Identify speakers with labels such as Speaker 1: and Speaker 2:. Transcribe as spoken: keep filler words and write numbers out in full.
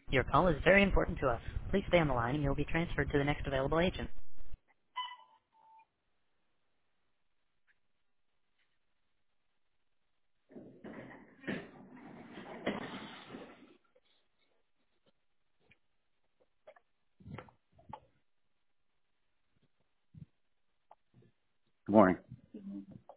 Speaker 1: Your call is very important to us. Please stay on the line and you'll be transferred to the next available agent.
Speaker 2: Good morning.